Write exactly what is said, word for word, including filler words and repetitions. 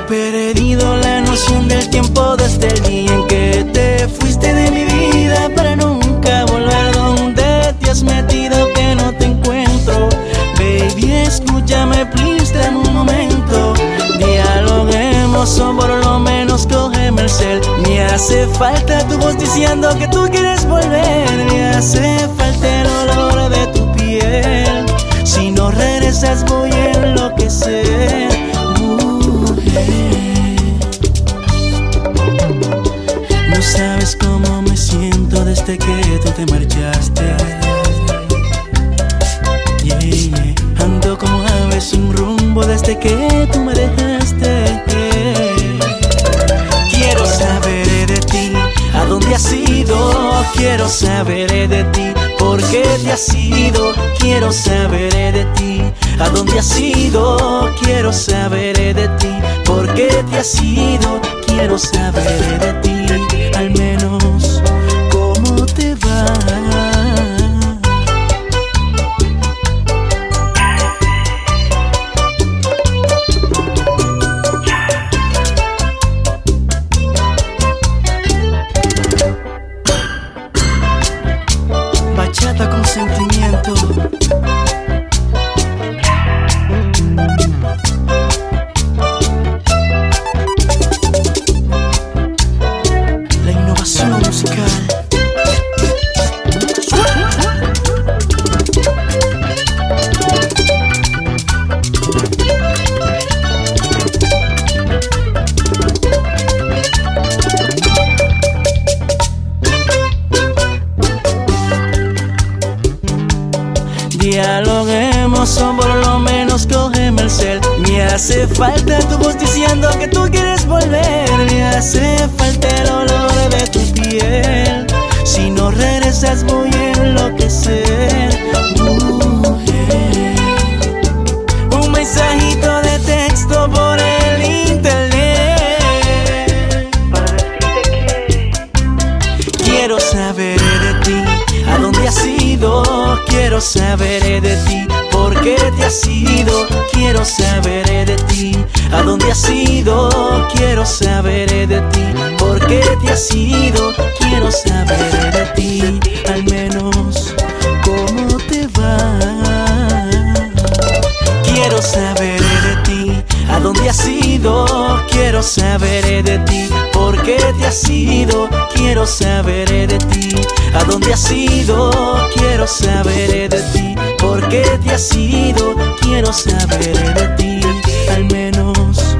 perdido la noción del tiempo desde el día en que te fuiste de mi vida para nunca volver. Donde te has metido que no te encuentro? Baby, escúchame, please, dame un momento. Dialoguemos o por lo menos cógeme el cel. Me hace falta tu voz diciendo que tú quieres volver. Me hace falta el olor de tu piel. Si no regresas voy a enloquecer, mujer. No sabes cómo me siento desde que tú te marchaste. Yeah, yeah. Ando como ave sin rumbo desde que tú me dejaste. Quiero saber de ti, ¿a dónde has ido? Quiero saber de ti, ¿por qué te has ido? Quiero saber de ti, ¿a dónde has ido? Quiero saber de ti, ¿por qué te has ido? Quiero saber de ti, al menos cómo te va. Bachata con sentimiento. La innovación musical. Dialoguemos o por lo menos cógeme el cel. Me hace falta tu voz diciendo que tú quieres volver. Me hace falta el olor de tu piel. Si no regresas voy a enloquecer, mujer. Un mensajito de texto por el internet para decirte que quiero saber de ti, ¿a dónde has ido? Quiero saber de ti, ¿por qué te has ido? Quiero saber de ti, ¿a dónde has ido? Quiero saber de ti, ¿por qué te has ido? Quiero saber de ti, al menos cómo te va. Quiero saber de ti, ¿a dónde has ido? Quiero saber de ti, ¿por qué te has ido? Quiero saber de ti, ¿a dónde has ido? Quiero saber de ti, ¿por qué te has ido? Quiero saber de ti, al menos